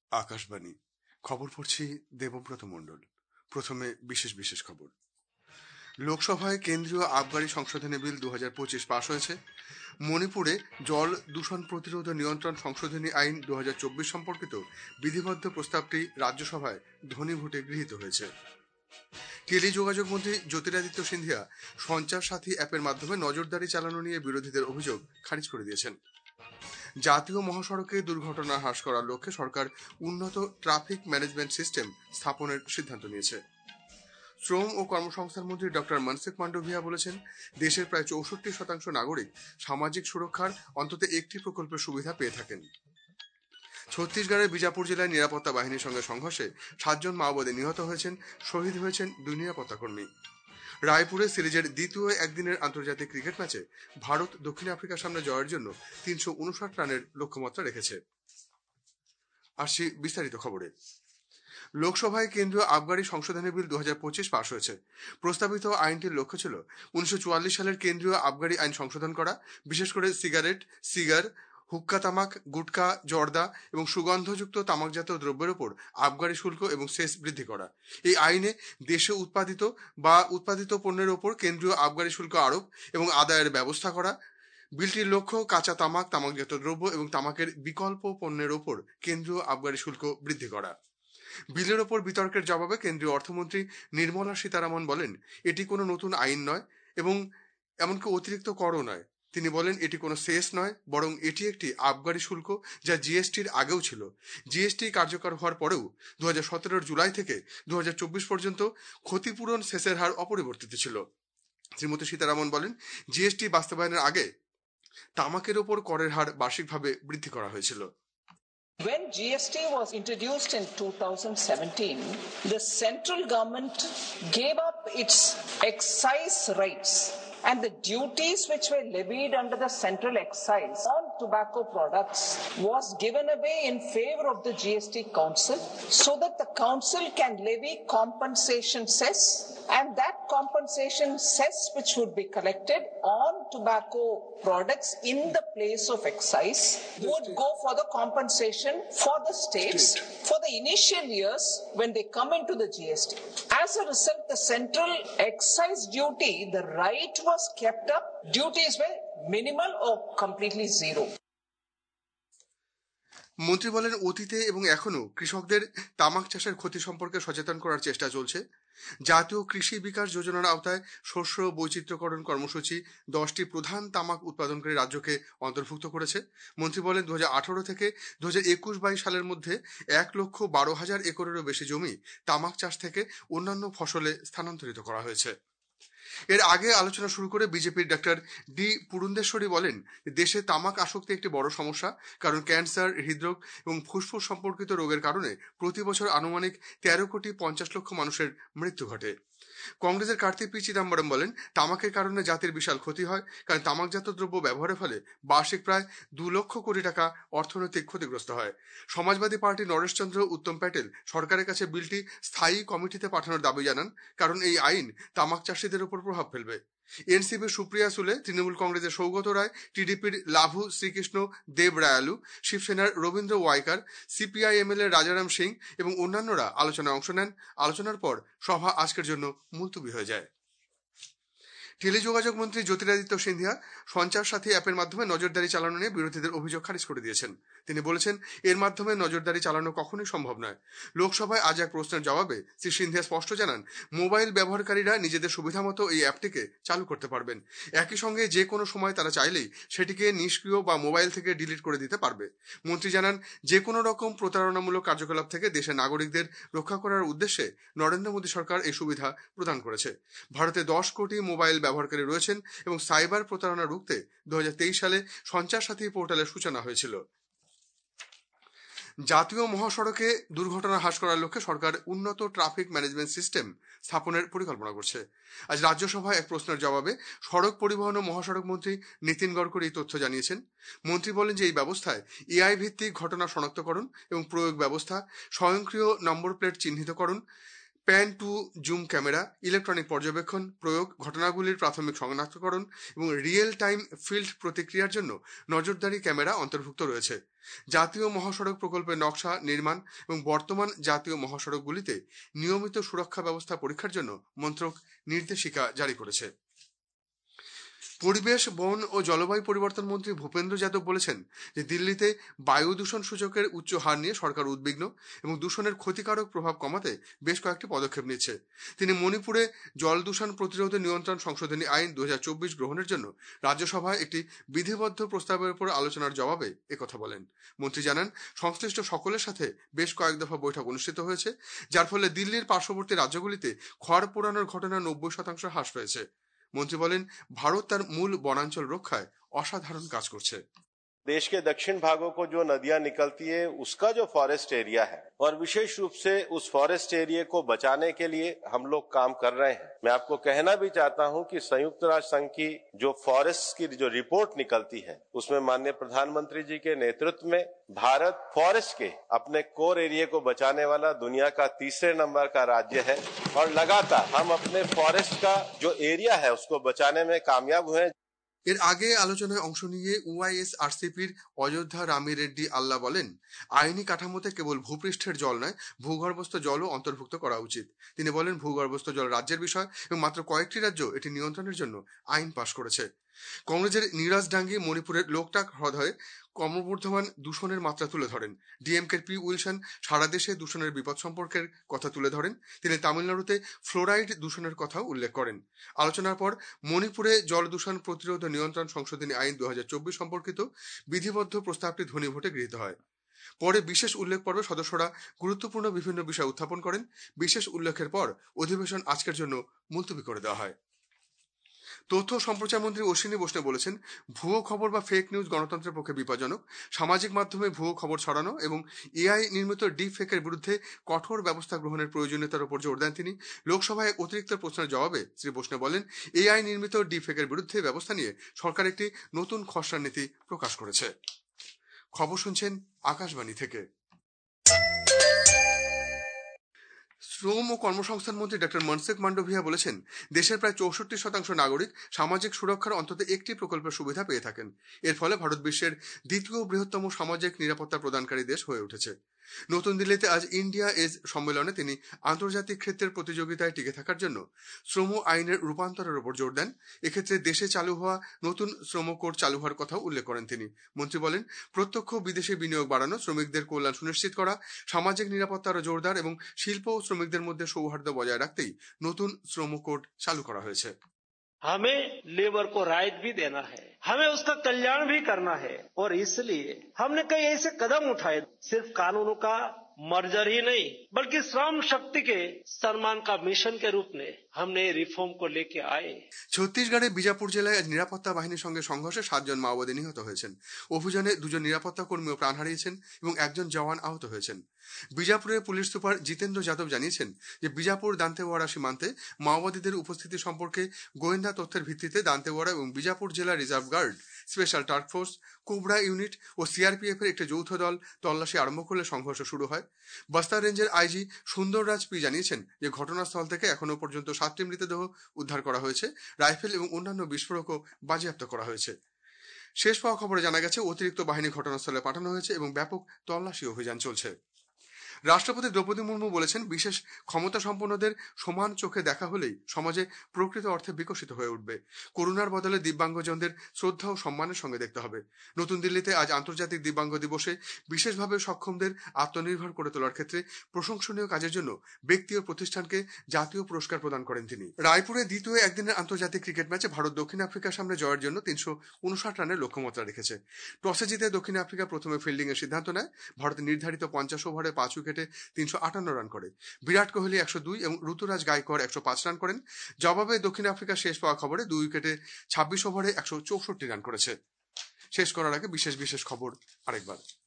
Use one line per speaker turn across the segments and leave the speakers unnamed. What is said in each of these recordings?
আকাশবাণী খবর পড়ছি দেবব্রত মণ্ডল। প্রথমে বিশেষ বিশেষ খবর। লোকসভায় কেন্দ্রীয় আবগারি সংশোধনী বিল 2025 পাশ হয়েছে। মণিপুরে জল দূষণ প্রতিরোধ ও নিয়ন্ত্রণ সংশোধনী আইন 2024 সম্পর্কিত বিধিবদ্ধ প্রস্তাবটি রাজ্যসভায় ধ্বনি ভোটে গৃহীত হয়েছে। টেলিযোগাযোগ মন্ত্রী জ্যোতিরাদিত্য সিন্ধিয়া সঞ্চার সাথী অ্যাপের মাধ্যমে নজরদারি চালানো নিয়ে বিরোধীদের অভিযোগ খারিজ করে দিয়েছেন। জাতীয় মহাসড়কে দুর্ঘটনা হ্রাস করার লক্ষ্যে সরকার উন্নত ট্রাফিক ম্যানেজমেন্ট সিস্টেম স্থাপনের সিদ্ধান্ত নিয়েছে। শ্রম ও কর্মসংস্থান মন্ত্রী ডক্টর মনসুখ মান্ডভিয়া বলেছেন, দেশের প্রায় 64% নাগরিক সামাজিক সুরক্ষার অন্তত একটি প্রকল্পের সুবিধা পেয়ে থাকেন। ছত্তিশগড়ের বিজাপুর জেলায় নিরাপত্তা বাহিনীর সঙ্গে সংঘর্ষে 7 জন মাওবাদী নিহত হয়েছেন, শহীদ হয়েছেন 2 নিরাপত্তা কর্মী। রায়পুরে সিরিজের দ্বিতীয় একদিনের আন্তর্জাতিক ক্রিকেট ম্যাচে ভারত দক্ষিণ আফ্রিকার সামনে জয়ের জন্য 359 রানের লক্ষ্যমাত্রা রেখেছে। আসছি বিস্তারিত খবরে। লোকসভায় কেন্দ্রীয় আবগারি সংশোধনী বিল 2025 পাশ হয়েছে। প্রস্তাবিত আইনটির লক্ষ্য ছিল 1944 সালের কেন্দ্রীয় আবগারি আইন সংশোধন করা, বিশেষ করে সিগার, হুক্কা তামাক, গুটকা, জর্দা এবং সুগন্ধযুক্ত তামাকজাত দ্রব্যের উপর আবগারি শুল্ক এবং সেস বৃদ্ধি করা। এই আইনে দেশে উৎপাদিত পণ্যের উপর কেন্দ্রীয় আবগারি শুল্ক আরোপ এবং আদায়ের ব্যবস্থা করা। বিলটির লক্ষ্য কাঁচা তামাক, তামাকজাত দ্রব্য এবং তামাকের বিকল্প পণ্যের উপর কেন্দ্রীয় আবগারি শুল্ক বৃদ্ধি করা। বিলের ওপর বিতর্কের জবাবে কেন্দ্রীয় অর্থমন্ত্রী নির্মলা সীতারামন বলেন, এটি কোনো নতুন আইন নয় এবং এমনকি অতিরিক্ত করও নয়। তিনি বলেন, এটি কোনো সেস নয়, বরং এটি একটি আবগারি শুল্ক যা জিএসটির আগেও ছিল। জিএসটি কার্যকর হওয়ার পরেও 2017 জুলাই থেকে 2024 পর্যন্ত ক্ষতিপূরণ সেসের হার অপরিবর্তিত ছিল। শ্রীমতী সীতারামন বলেন, জিএসটি বাস্তবায়নের আগে তামাকের ওপর করের হার বার্ষিকভাবে বৃদ্ধি করা হয়েছিল।
When GST was introduced in 2017, the central government gave up its excise rights and the duties which were levied under the central excise on tobacco products was given away in favor of the GST Council so that the Council can levy compensation cess, and that compensation cess which would be collected on tobacco products in the place of excise would go for the compensation for the states for the initial years when they come into the GST. As a result, the central excise duty, the right was kept up, duties were minimal or completely zero.
মন্ত্রী বলেন, অতীতে এবং এখনো কৃষকদের তামাক চাষের ক্ষতি সম্পর্কে সচেতন করার চেষ্টা চলছে। জাতীয় কৃষি বিকাশ যোজনার আওতায় শস্য বৈচিত্র্যকরণ কর্মসূচি 10টি প্রধান তামাক উৎপাদনকারী রাজ্যকে অন্তর্ভুক্ত করেছে। মন্ত্রী বলেন, 2018 থেকে 2021-22 সালের মধ্যে 1,12,000 একরেরও বেশি জমি তামাক চাষ থেকে অন্যান্য ফসলে স্থানান্তরিত করা হয়েছে। এর আগে আলোচনা শুরু করে বিজেপির ডক্টর ডি পুরন্দেশ্বরী বলেন, দেশে তামাক আসক্তি একটি বড় সমস্যা, কারণ ক্যান্সার, হৃদরোগ এবং ফুসফুস সম্পর্কিত রোগের কারণে প্রতি বছর আনুমানিক 13,50,00,000 মানুষের মৃত্যু ঘটে। কংগ্রেসের কার্তি পি চিদাম্বরম বলেন, তামাকের কারণে জাতির বিশাল ক্ষতি হয়, কারণ তামাকজাত দ্রব্য ব্যবহারের ফলে বার্ষিক প্রায় 2 লক্ষ কোটি টাকা অর্থনৈতিক ক্ষতিগ্রস্ত হয়। সমাজবাদী পার্টি নরেশচন্দ্র উত্তম প্যাটেল সরকারের কাছে বিলটি স্থায়ী কমিটিতে পাঠানোর দাবি জানান, কারণ এই আইন তামাক চাষীদের উপর প্রভাব ফেলবে। এনসিপির সুপ্রিয়া সুলে, তৃণমূল কংগ্রেসের সৌগত রায়, টিডিপির লাভু শ্রীকৃষ্ণ দেব রায়ালু, শিবসেনার রবীন্দ্র ওয়াইকার, সিপিআইএমএল এর রাজারাম সিং এবং অন্যান্যরা আলোচনায় অংশ নেন। আলোচনার পর সভা আজকের জন্য মুলতবি হয়ে যায়। টেলিযোগাযোগ মন্ত্রী জ্যোতিরাদিত্য সিন্ধিয়া সঞ্চার সাথী অ্যাপের মাধ্যমে নজরদারি চালানো নিয়ে বিরোধীদের অভিযোগ খারিজ করে দিয়েছেন। তিনি বলেছেন, এর মাধ্যমে নজরদারি চালানো কখনোই সম্ভব নয়। লোকসভায় আজ এক প্রশ্নের জবাবে শ্রী সিন্ধিয়া স্পষ্ট জানান, মোবাইল ব্যবহারকারীরা নিজেদের সুবিধা মতো এই অ্যাপটিকে চালু করতে পারবেন। একই সঙ্গে যে কোনো সময় তারা চাইলেই সেটিকে নিষ্ক্রিয় বা মোবাইল থেকে ডিলিট করে দিতে পারবে। মন্ত্রী জানান, যে কোনো রকম প্রতারণামূলক কার্যকলাপ থেকে দেশের নাগরিকদের রক্ষা করার উদ্দেশ্যে নরেন্দ্র মোদী সরকার এই সুবিধা প্রদান করেছে। ভারতে 10 কোটি মোবাইল ব্যবহারকারী রয়েছেন এবং সাইবার প্রতারণা রুখতে 2023 সালে সঞ্চার সাথী পোর্টালের সূচনা হয়েছিল। জাতীয় মহাসড়কে দুর্ঘটনা হ্রাস করার লক্ষ্যে সরকার উন্নত ট্রাফিক ম্যানেজমেন্ট সিস্টেম স্থাপনের পরিকল্পনা করছে। আজ রাজ্যসভায় এক প্রশ্নের জবাবে সড়ক পরিবহন ও মহাসড়ক মন্ত্রী নীতিন গডকরি এই তথ্য জানিয়েছেন। মন্ত্রী বলেন যে এই ব্যবস্থায় এআই ভিত্তিক ঘটনা শনাক্তকরণ এবং প্রয়োগ ব্যবস্থা, স্বয়ংক্রিয় নম্বর প্লেট চিহ্নিতকরণ, pan to zoom camera, electronic পর্যবেক্ষণ, প্রয়োগ, ঘটনাগুলির প্রাথমিক শনাক্তকরণ এবং রিয়েল টাইম ফিল্ড প্রতিক্রিয়ার জন্য নজরদারি ক্যামেরা অন্তর্ভুক্ত রয়েছে। জাতীয় মহাসড়ক প্রকল্পের নকশা, নির্মাণ এবং বর্তমান জাতীয় মহাসড়কগুলিতে নিয়মিত সুরক্ষা ব্যবস্থা পরীক্ষার জন্য মন্ত্রক নির্দেশিকা জারি করেছে। পরিবেশ, বন ও জলবায়ু পরিবর্তন মন্ত্রী ভূপেন্দ্র যাদব বলেছেন যে দিল্লিতে বায়ু দূষণ সূচকের উচ্চ হার নিয়ে সরকার উদ্বিগ্ন এবং দূষণের ক্ষতিকারক প্রভাব কমাতে বেশ কয়েকটি পদক্ষেপ নিচ্ছে। তিনি মণিপুরে জল দূষণ প্রতিরোধ নিয়ন্ত্রণ সংশোধনী আইন 2024 গ্রহণের জন্য রাজ্যসভায় একটি বিধিবদ্ধ প্রস্তাবের উপর আলোচনার জবাবে একথা বলেন। মন্ত্রী জানান, সংশ্লিষ্ট সকলের সাথে বেশ কয়েক দফা বৈঠক অনুষ্ঠিত হয়েছে, যার ফলে দিল্লির পার্শ্ববর্তী রাজ্যগুলিতে খড় পোড়ানোর ঘটনা 90% হ্রাস পেয়েছে। মন্ত্রী বলেন, ভারত তার মূল বনাঞ্চল রক্ষায় অসাধারণ কাজ করছে।
देश के दक्षिण भागों को जो नदियां निकलती है उसका जो फॉरेस्ट एरिया है और विशेष रूप से उस फॉरेस्ट एरिया को बचाने के लिए हम लोग काम कर रहे हैं। मैं आपको कहना भी चाहता हूं कि संयुक्त राष्ट्र संघ की जो फॉरेस्ट की जो रिपोर्ट निकलती है उसमें माननीय प्रधानमंत्री जी के नेतृत्व में भारत फॉरेस्ट के अपने कोर एरिया को बचाने वाला दुनिया का 3रे नंबर का राज्य है और लगातार हम अपने फॉरेस्ट का जो एरिया है उसको बचाने में कामयाब हुए।
এর আগে আলোচনায় অংশ নিয়ে ওআইএসআরসিপির অযোধ্যা রামি রেড্ডি আল্লা বলেন, আইনি কাঠামোতে কেবল ভূপৃষ্ঠের জল নয়, ভূগর্ভস্থ জলও অন্তর্ভুক্ত করা উচিত। তিনি বলেন, ভূগর্ভস্থ জল রাজ্যের বিষয় এবং মাত্র কয়েকটি রাজ্য এটি নিয়ন্ত্রণের জন্য আইন পাশ করেছে। কংগ্রেসের নীরাজ ডাঙ্গি মণিপুরের লোকটাক হ্রদে ক্রমবর্ধমান দূষণের মাত্রা তুলে ধরেন। ডিএমকের পি উইলসন সারা দেশে দূষণের বিপদ সম্পর্কের কথা তুলে ধরেন। তিনি তামিলনাড়ুতে ফ্লোরাইড দূষণের কথাও উল্লেখ করেন। আলোচনার পর মণিপুরে জল দূষণ প্রতিরোধ ও নিয়ন্ত্রণ সংশোধনী আইন 2024 সম্পর্কিত বিধিবদ্ধ প্রস্তাবটি ধ্বনিভোটে গৃহীত হয়। পরে বিশেষ উল্লেখ পর্বে সদস্যরা গুরুত্বপূর্ণ বিভিন্ন বিষয় উত্থাপন করেন। বিশেষ উল্লেখের পর অধিবেশন আজকের জন্য মুলতবি করে দেওয়া হয়। তথ্য সম্প্রচার মন্ত্রী অশ্বিনী বৈষ্ণব বলেছেন, ভুয়ো খবর বা ফেক নিউজ গণতন্ত্রের পক্ষে বিপজ্জনক। সামাজিক মাধ্যমে ভুয়ো খবর ছড়ানো এবং এআই নির্মিত ডিপ ফেকের বিরুদ্ধে কঠোর ব্যবস্থা গ্রহণের প্রয়োজনীয়তার উপর জোর দেন তিনি। লোকসভায় অতিরিক্ত প্রশ্নের জবাবে শ্রী বৈষ্ণব বলেন, এআই নির্মিত ডিপ ফেকের বিরুদ্ধে ব্যবস্থা নিয়ে সরকার একটি নতুন খসড়া নীতি প্রকাশ করেছে। খবর শুনছেন আকাশবাণী থেকে। শ্রম ও কর্মসংস্থান মন্ত্রী ডক্টর মনসুখ মান্ডভিয়া বলেছেন, দেশের প্রায় 64% নাগরিক সামাজিক সুরক্ষার অন্তত একটি প্রকল্পের সুবিধা পেয়ে থাকেন। এর ফলে ভারত বিশ্বের দ্বিতীয় বৃহত্তম সামাজিক নিরাপত্তা প্রদানকারী দেশ হয়ে উঠেছে। নতুন দিল্লিতে আজ ইন্ডিয়া এজ সম্মেলনে তিনি আন্তর্জাতিক ক্ষেত্রের প্রতিযোগিতায় টিকে থাকার জন্য শ্রম আইনের রূপান্তরের উপর জোর দেন। এক্ষেত্রে দেশে চালু হওয়া নতুন শ্রম কোড চালু হওয়ার কথাও উল্লেখ করেন তিনি। মন্ত্রী বলেন, প্রত্যক্ষ বিদেশি বিনিয়োগ বাড়ানো, শ্রমিকদের কল্যাণ সুনিশ্চিত করা, সামাজিক নিরাপত্তা আরো জোরদার এবং শিল্প ও শ্রমিকদের মধ্যে সৌহার্দ্য বজায় রাখতেই নতুন শ্রম কোড চালু করা হয়েছে।
हमें लेबर को राइट भी देना है, हमें उसका कल्याण भी करना है और इसलिए हमने कई ऐसे कदम उठाए, सिर्फ कानूनों का मर्जर ही नहीं बल्कि श्रम शक्ति के सम्मान का मिशन के रूप में हमने रिफॉर्म को लेके आए।
ছত্তিশগড়ের বিজাপুর জেলায় আজ নিরাপত্তা বাহিনীর সঙ্গে সংঘর্ষে 7 জন মাওবাদী নিহত হয়েছেন। অভিযানে 2 জন নিরাপত্তা কর্মীও প্রাণ হারিয়েছেন এবং 1 জন জওয়ান আহত হয়েছেন। বিজাপুরের পুলিশ সুপার জিতেন্দ্র যাদব জানিয়েছেন যে বিজাপুর দান্তেওয়াড়া সীমান্তে মাওবাদীদের উপস্থিতি সম্পর্কে গোয়েন্দা তথ্যের ভিত্তিতে দান্তেওয়াড়া এবং বিজাপুর জেলা reserve guard, special task force, cobra unit ও সিআরপিএফ এর একটি যৌথ দল তল্লাশি আরম্ভ করলে সংঘর্ষ শুরু হয়। বস্তার রেঞ্জের আইজি সুন্দররাজ পি জানিয়েছেন যে ঘটনাস্থল থেকে এখনো পর্যন্ত 7টি মৃতদেহ উদ্ধার করা হয়েছে, রাইফেল এবং অন্যান্য বিস্ফোরকও বাজেয়াপ্ত করা হয়েছে। শেষ পাওয়া খবরে জানা গেছে অতিরিক্ত বাহিনী ঘটনাস্থলে পাঠানো হয়েছে এবং ব্যাপক তল্লাশি অভিযান চলছে। রাষ্ট্রপতি দ্রৌপদী মুর্মু বলেছেন, বিশেষ ক্ষমতা সম্পন্নদের সমান চোখে দেখা হলেই সমাজে প্রকৃত অর্থে বিকশিত হয়ে উঠবে। করুণার বদলে দিব্যাঙ্গজনদের শ্রদ্ধা ও সম্মানের সঙ্গে দেখতে হবে। নতুন দিল্লিতে আজ আন্তর্জাতিক দিব্যাঙ্গ দিবসে বিশেষভাবে সক্ষমদের আত্মনির্ভর করে তোলার ক্ষেত্রে প্রশংসনীয় কাজের জন্য ব্যক্তি ও প্রতিষ্ঠানকে জাতীয় পুরস্কার প্রদান করেন তিনি। রায়পুরে দ্বিতীয় একদিনের আন্তর্জাতিক ক্রিকেট ম্যাচে ভারত দক্ষিণ আফ্রিকার সামনে জয়ের জন্য 359 রানের লক্ষ্যমাত্রা রেখেছে। টসে জিতে দক্ষিণ আফ্রিকা প্রথমে ফিল্ডিং এর সিদ্ধান্ত নেয়। ভারত নির্ধারিত 50 ওভারে 5 উইকেটে 358 রান করে। বিরাট কোহলি 102 এবং ঋতুরাজ গায়কোয়াড় 105 রান করেন। জবাবে দক্ষিণ আফ্রিকার শেষ পাওয়া খবরে 2 উইকেটে 26 ওভারে 164 রান করেছে। শেষ করার আগে বিশেষ খবর আরেকবার।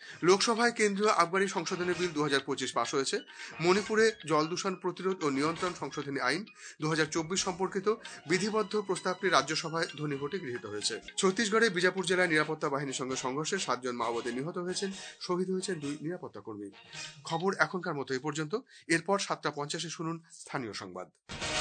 লোকসভায় কেন্দ্রীয় আবগারি সংশোধনী বিল 2025 পাশ হয়েছে। মণিপুরে জল দূষণ প্রতিরোধ ও নিয়ন্ত্রণ সংশোধনী আইন 2024 সম্পর্কিত বিধিবদ্ধ প্রস্তাবটি রাজ্যসভায় ধ্বনি ভোটে গৃহীত হয়েছে। ছত্তিশগড়ে বিজাপুর জেলায় নিরাপত্তা বাহিনীর সঙ্গে সংঘর্ষে 7 জন মাওবাদী নিহত হয়েছেন, শহীদ হয়েছেন 2 নিরাপত্তা কর্মী। খবর এখনকার মতো এই পর্যন্ত। এরপর 7:50 শুনুন স্থানীয় সংবাদ।